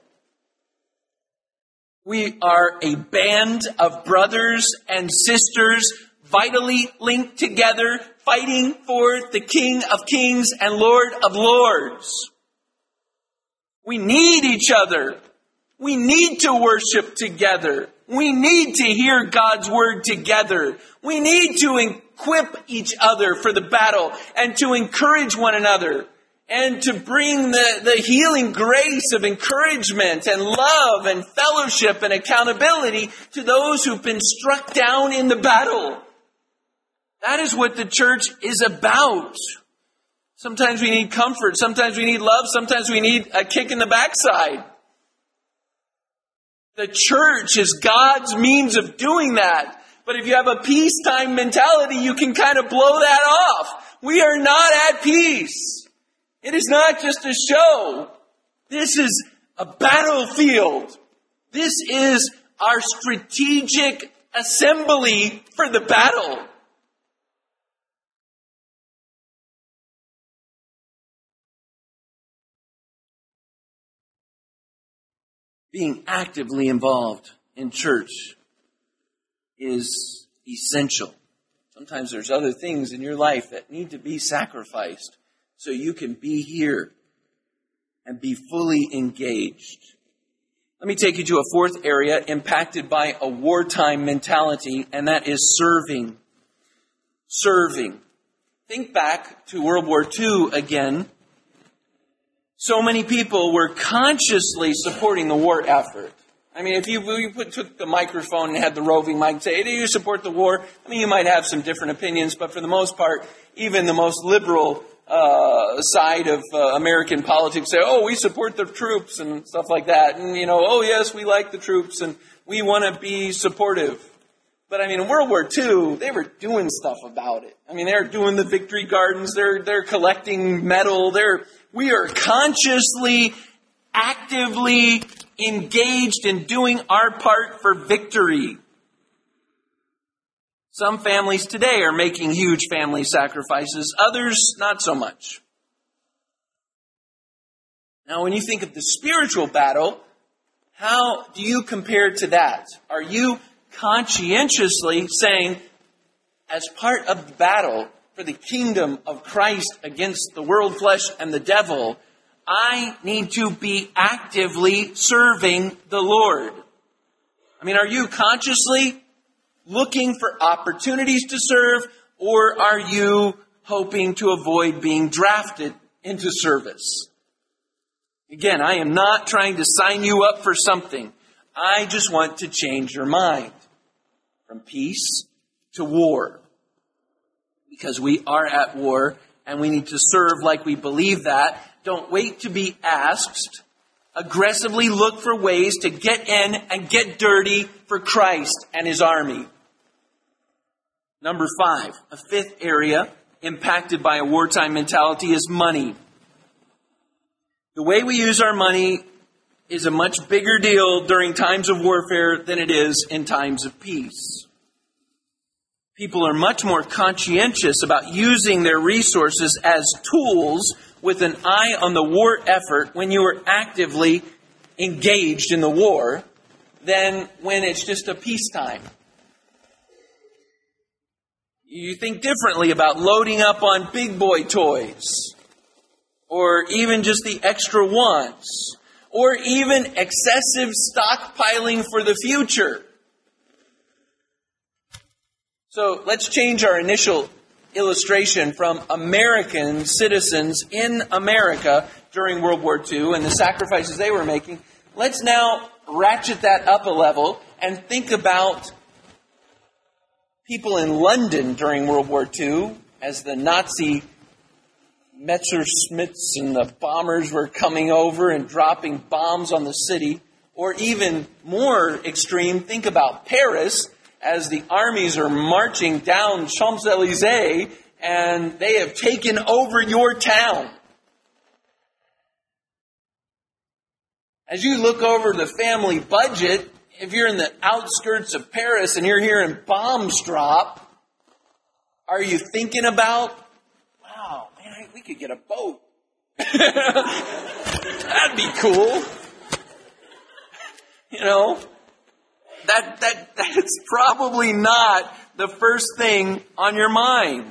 We are a band of brothers and sisters vitally linked together, fighting for the King of Kings and Lord of Lords. We need each other. We need to worship together. We need to hear God's word together. We need to equip each other for the battle and to encourage one another and to bring the, the healing grace of encouragement and love and fellowship and accountability to those who've been struck down in the battle. That is what the church is about. Sometimes we need comfort. Sometimes we need love. Sometimes we need a kick in the backside. The church is God's means of doing that. But if you have a peacetime mentality, you can kind of blow that off. We are not at peace. It is not just a show. This is a battlefield. This is our strategic assembly for the battle. Being actively involved in church is essential. Sometimes there's other things in your life that need to be sacrificed so you can be here and be fully engaged. Let me take you to a fourth area impacted by a wartime mentality, and that is serving. Serving. Think back to World War Two again. So many people were consciously supporting the war effort. I mean, if you, you put, took the microphone and had the roving mic and say, hey, do you support the war? I mean, you might have some different opinions, but for the most part, even the most liberal uh, side of uh, American politics say, oh, we support the troops and stuff like that. And, you know, oh, yes, we like the troops and we want to be supportive. But, I mean, in World War Two, they were doing stuff about it. I mean, they're doing the victory gardens. They're, they're collecting metal. They're, we are consciously, actively engaged in doing our part for victory. Some families today are making huge family sacrifices. Others, not so much. Now, when you think of the spiritual battle, how do you compare to that? Are you conscientiously saying, as part of the battle for the kingdom of Christ against the world, flesh, and the devil, I need to be actively serving the Lord? I mean, are you consciously looking for opportunities to serve, or are you hoping to avoid being drafted into service? Again, I am not trying to sign you up for something. I just want to change your mind from peace to war. Because we are at war and we need to serve like we believe that. Don't wait to be asked. Aggressively look for ways to get in and get dirty for Christ and His army. Number five, a fifth area impacted by a wartime mentality is money. The way we use our money is a much bigger deal during times of warfare than it is in times of peace. People are much more conscientious about using their resources as tools with an eye on the war effort when you are actively engaged in the war than when it's just a peacetime. You think differently about loading up on big boy toys, or even just the extra wants, or even excessive stockpiling for the future. So let's change our initial illustration from American citizens in America during World War Two and the sacrifices they were making. Let's now ratchet that up a level and think about people in London during World War Two as the Nazi Messerschmitts and the bombers were coming over and dropping bombs on the city. Or even more extreme, think about Paris as the armies are marching down Champs-Élysées and they have taken over your town. As you look over the family budget, if you're in the outskirts of Paris and you're hearing bombs drop, are you thinking about, wow, man, we could get a boat. That'd be cool. You know, that that that's probably not the first thing on your mind.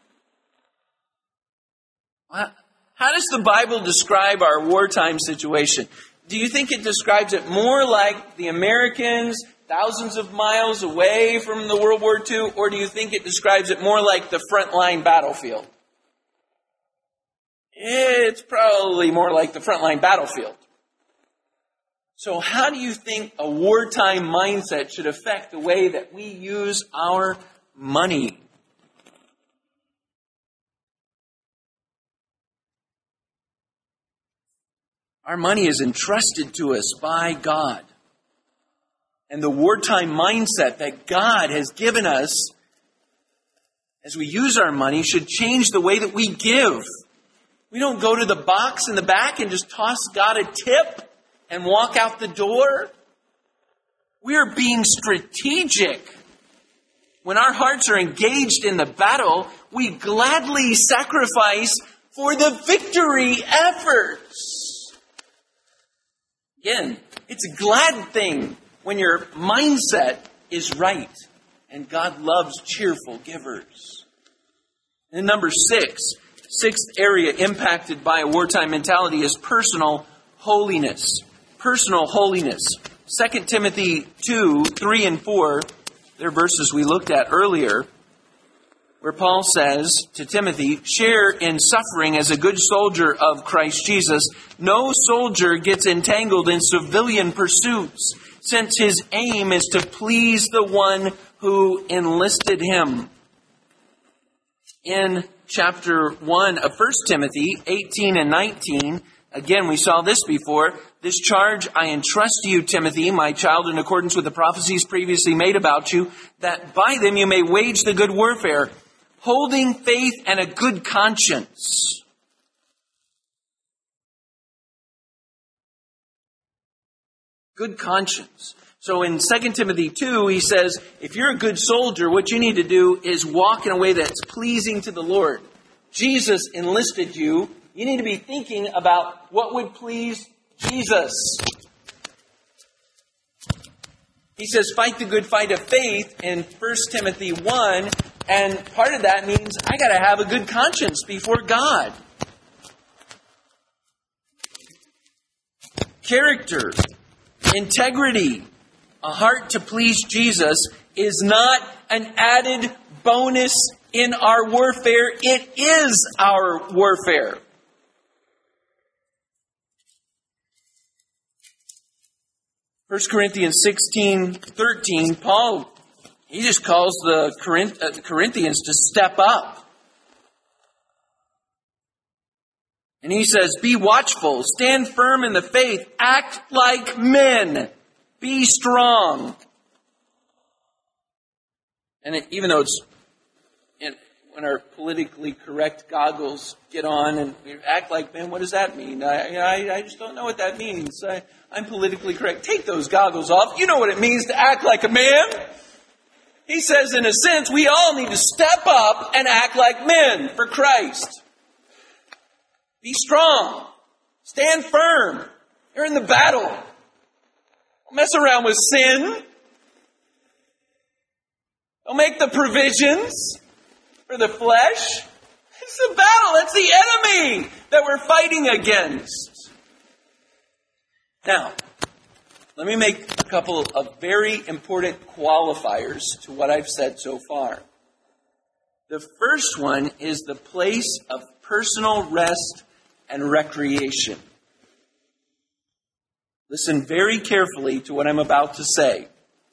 How does the Bible describe our wartime situation? Do you think it describes it more like the Americans thousands of miles away from the World War Two, or do you think it describes it more like the frontline battlefield? It's probably more like the frontline battlefield. So how do you think a wartime mindset should affect the way that we use our money? Our money is entrusted to us by God. And the wartime mindset that God has given us as we use our money should change the way that we give. We don't go to the box in the back and just toss God a tip and walk out the door. We are being strategic. When our hearts are engaged in the battle, we gladly sacrifice for the victory efforts. Again, it's a glad thing when your mindset is right. And God loves cheerful givers. And number six, sixth area impacted by a wartime mentality is personal holiness. Personal holiness. Second Timothy two, three and four, they're verses we looked at earlier, where Paul says to Timothy, share in suffering as a good soldier of Christ Jesus. No soldier gets entangled in civilian pursuits, since his aim is to please the one who enlisted him. In chapter one of First Timothy, eighteen and nineteen, again, we saw this before. This charge I entrust to you, Timothy, my child, in accordance with the prophecies previously made about you, that by them you may wage the good warfare, holding faith and a good conscience. Good conscience. So in Second Timothy two, he says, if you're a good soldier, what you need to do is walk in a way that's pleasing to the Lord. Jesus enlisted you. You need to be thinking about what would please Jesus. He says, fight the good fight of faith in First Timothy one. And part of that means I got to have a good conscience before God. Character, integrity, a heart to please Jesus is not an added bonus in our warfare. It is our warfare. First Corinthians sixteen, thirteen, Paul, he just calls the Corinthians to step up. And he says, be watchful, stand firm in the faith, act like men, be strong. And it, even though it's, in, when our politically correct goggles get on and we act like men, what does that mean? I, I, I just don't know what that means. I, I'm politically correct. Take those goggles off. You know what it means to act like a man. He says, in a sense, we all need to step up and act like men for Christ. Be strong. Stand firm. You're in the battle. Don't mess around with sin. Don't make the provisions. for the flesh. It's a battle. That's the enemy that we're fighting against. Now, let me make a couple of very important qualifiers to what I've said so far. The first one is the place of personal rest and recreation. Listen very carefully to what I'm about to say.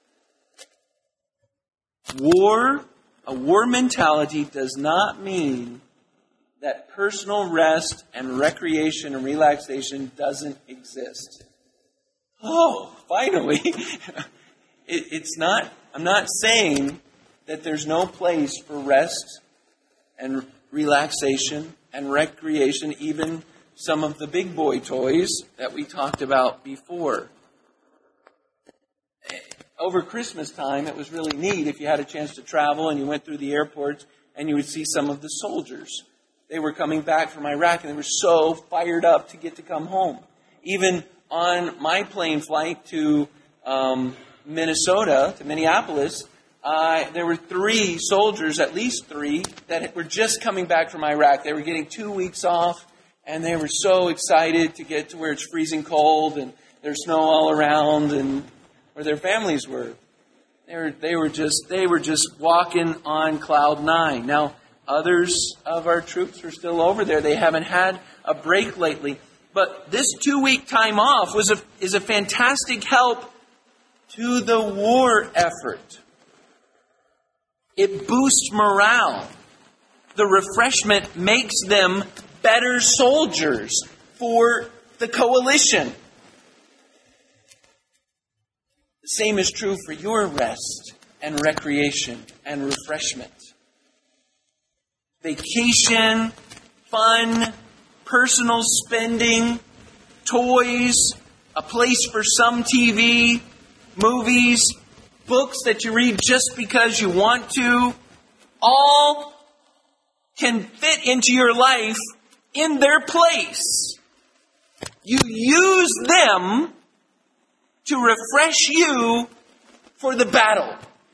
War, a war mentality does not mean that personal rest and recreation and relaxation doesn't exist. Oh, finally. it, it's not, I'm not saying that there's no place for rest and relaxation and recreation, even some of the big boy toys that we talked about before. Over Christmas time, it was really neat if you had a chance to travel and you went through the airports and you would see some of the soldiers. They were coming back from Iraq and they were so fired up to get to come home. Even on my plane flight to um, Minnesota, to Minneapolis, uh, there were three soldiers, at least three, that were just coming back from Iraq. They were getting two weeks off and they were so excited to get to where it's freezing cold and there's snow all around and where their families were. They were, they were just, they were just walking on cloud nine. Now, others of our troops are still over there. They haven't had a break lately. But this two-week time off was a, is a fantastic help to the war effort. It boosts morale. The refreshment makes them better soldiers for the coalition. The same is true for your rest and recreation and refreshment. Vacation, fun, personal spending, toys, a place for some T V, movies, books that you read just because you want to, all can fit into your life in their place. You use them to refresh you for the battle.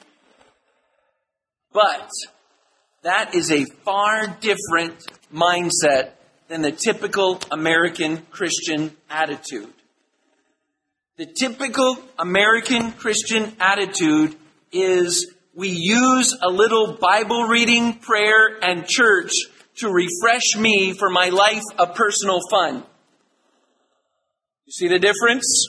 But that is a far different mindset than the typical American Christian attitude. The typical American Christian attitude is we use a little Bible reading, prayer, and church to refresh me for my life of personal fun. You see the difference?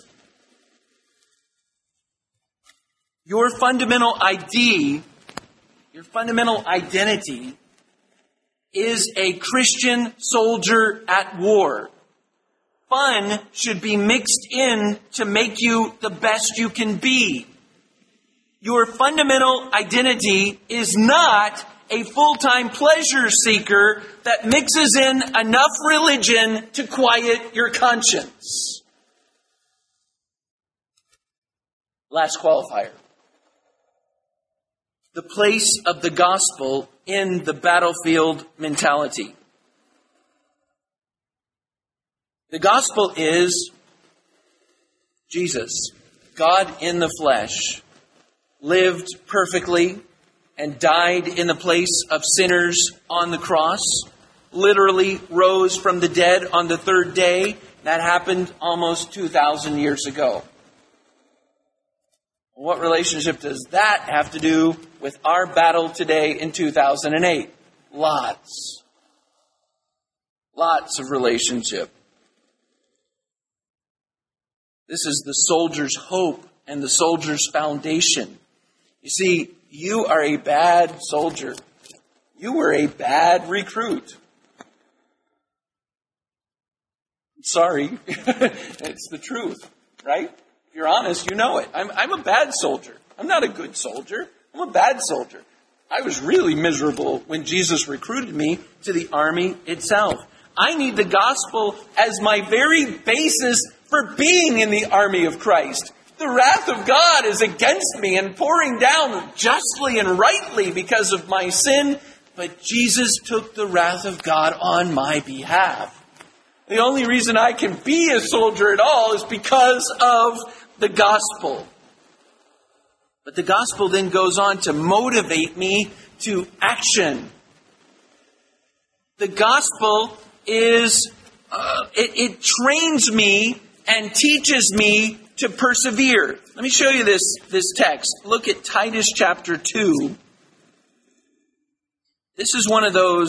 Your fundamental I D, your fundamental identity is a Christian soldier at war. Fun should be mixed in to make you the best you can be. Your fundamental identity is not a full-time pleasure seeker that mixes in enough religion to quiet your conscience. Last qualifier. The place of the gospel in the battlefield mentality. The gospel is Jesus, God in the flesh, lived perfectly and died in the place of sinners on the cross, literally rose from the dead on the third day. That happened almost two thousand years ago. What relationship does that have to do with our battle today in two thousand eight? Lots. Lots of relationship. This is the soldier's hope and the soldier's foundation. You see, you are a bad soldier. You were a bad recruit. Sorry. It's the truth, right? If you're honest, you know it. I'm, I'm a bad soldier. I'm not a good soldier. I'm a bad soldier. I was really miserable when Jesus recruited me to the army itself. I need the gospel as my very basis for being in the army of Christ. The wrath of God is against me and pouring down justly and rightly because of my sin, but Jesus took the wrath of God on my behalf. The only reason I can be a soldier at all is because of the gospel. But the gospel then goes on to motivate me to action. The gospel is, uh, it, it trains me and teaches me to persevere. Let me show you this, this text. Look at Titus chapter two. This is one of those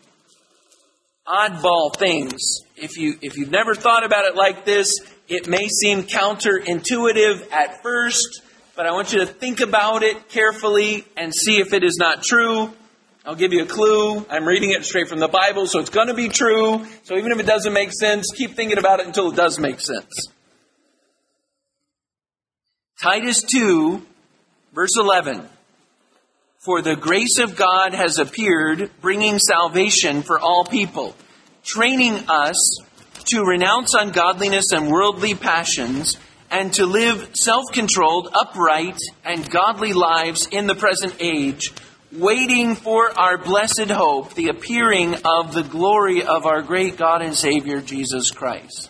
oddball things. If you, if you've never thought about it like this, it may seem counterintuitive at first, but I want you to think about it carefully and see if it is not true. I'll give you a clue. I'm reading it straight from the Bible, so it's going to be true. So even if it doesn't make sense, keep thinking about it until it does make sense. Titus two, verse eleven. For the grace of God has appeared, bringing salvation for all people, training us to renounce ungodliness and worldly passions, and to live self-controlled, upright, and godly lives in the present age, waiting for our blessed hope, the appearing of the glory of our great God and Savior, Jesus Christ.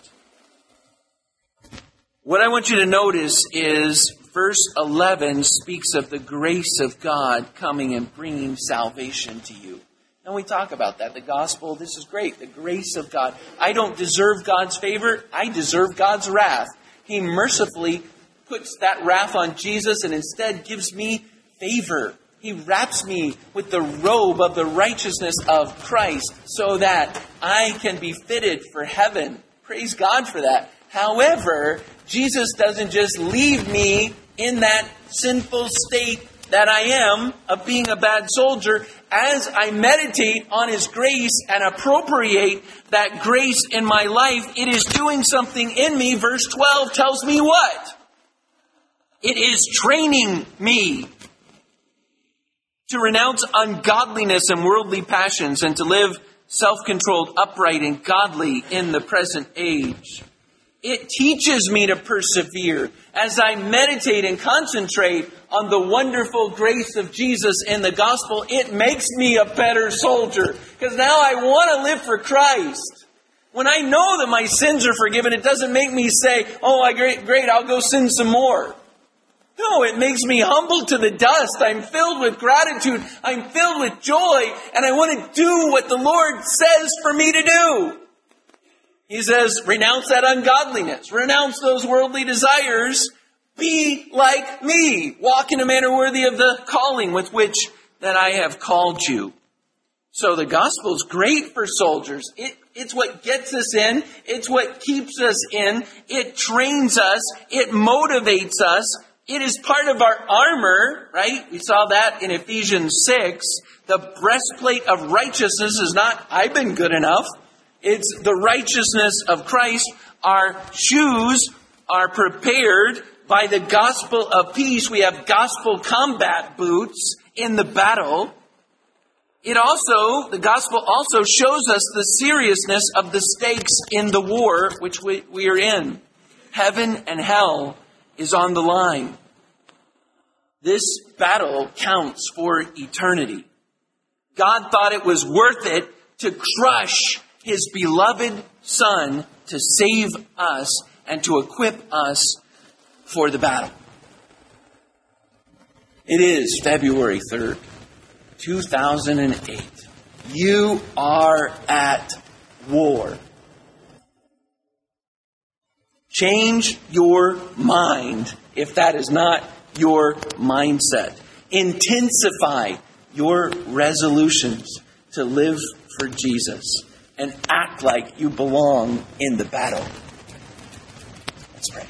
What I want you to notice is verse eleven speaks of the grace of God coming and bringing salvation to you. And we talk about that. The gospel, this is great. The grace of God. I don't deserve God's favor. I deserve God's wrath. He mercifully puts that wrath on Jesus and instead gives me favor. He wraps me with the robe of the righteousness of Christ so that I can be fitted for heaven. Praise God for that. However, Jesus doesn't just leave me in that sinful state that I am of being a bad soldier. As I meditate on His grace and appropriate that grace in my life, it is doing something in me. Verse twelve tells me what? It is training me to renounce ungodliness and worldly passions and to live self-controlled, upright, and godly in the present age. It teaches me to persevere as I meditate and concentrate on the wonderful grace of Jesus in the gospel. It makes me a better soldier because now I want to live for Christ. When I know that my sins are forgiven, it doesn't make me say, oh, I great, great, I'll go sin some more. No, it makes me humble to the dust. I'm filled with gratitude. I'm filled with joy. And I want to do what the Lord says for me to do. He says, renounce that ungodliness. Renounce those worldly desires. Be like me. Walk in a manner worthy of the calling with which that I have called you. So the gospel is great for soldiers. It, it's what gets us in. It's what keeps us in. It trains us. It motivates us. It is part of our armor, right? We saw that in Ephesians six. The breastplate of righteousness is not, I've been good enough. It's the righteousness of Christ. Our shoes are prepared by the gospel of peace. We have gospel combat boots in the battle. It also, the gospel also shows us the seriousness of the stakes in the war which we, we are in. Heaven and hell is on the line. This battle counts for eternity. God thought it was worth it to crush His beloved Son to save us and to equip us for the battle. It is February third, two thousand eight. You are at war. Change your mind if that is not your mindset. Intensify your resolutions to live for Jesus and act like you belong in the battle. Let's pray.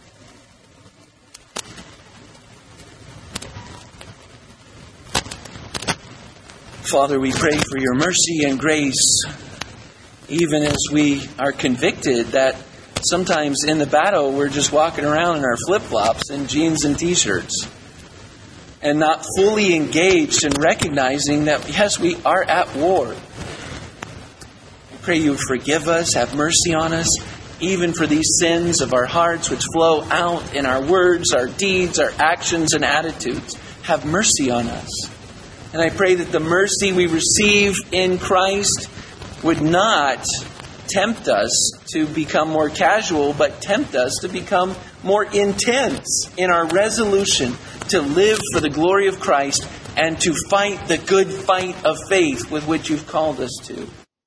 Father, we pray for your mercy and grace, even as we are convicted that sometimes in the battle we're just walking around in our flip-flops and jeans and t-shirts and not fully engaged in recognizing that, yes, we are at war. We pray you forgive us, have mercy on us, even for these sins of our hearts which flow out in our words, our deeds, our actions and attitudes. Have mercy on us. And I pray that the mercy we receive in Christ would not tempt us to become more casual, but tempt us to become more intense in our resolution to live for the glory of Christ and to fight the good fight of faith with which you've called us to.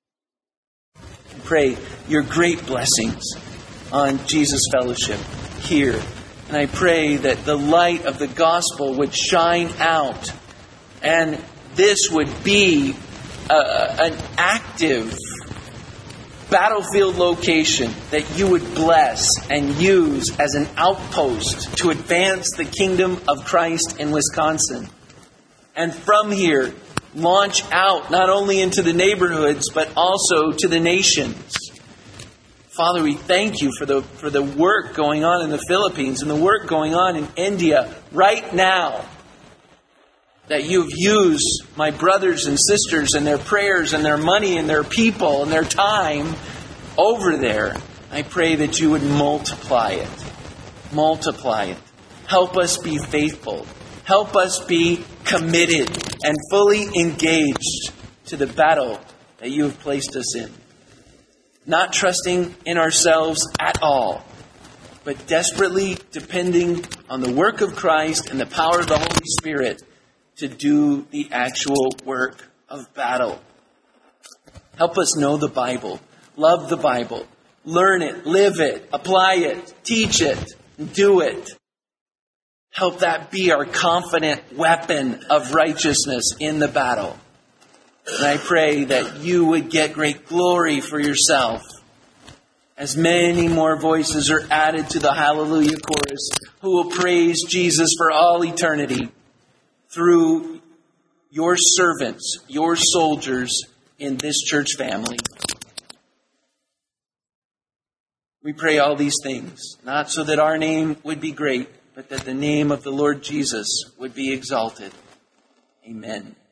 pray your great blessings on Jesus Fellowship here. And I pray that the light of the gospel would shine out, and this would be a, an active battlefield location that you would bless and use as an outpost to advance the kingdom of Christ in Wisconsin. And from here, launch out not only into the neighborhoods, but also to the nations. Father, we thank you for the for the work going on in the Philippines and the work going on in India right now. That you've used my brothers and sisters and their prayers and their money and their people and their time over there. I pray that you would multiply it. Multiply it. Help us be faithful. Help us be committed and fully engaged to the battle that you have placed us in. Not trusting in ourselves at all, but desperately depending on the work of Christ and the power of the Holy Spirit to do the actual work of battle. Help us know the Bible, love the Bible, learn it, live it, apply it, teach it, do it. Help that be our confident weapon of righteousness in the battle. And I pray that you would get great glory for yourself as many more voices are added to the Hallelujah chorus who will praise Jesus for all eternity through your servants, your soldiers in this church family. We pray all these things, not so that our name would be great, but that the name of the Lord Jesus would be exalted. Amen.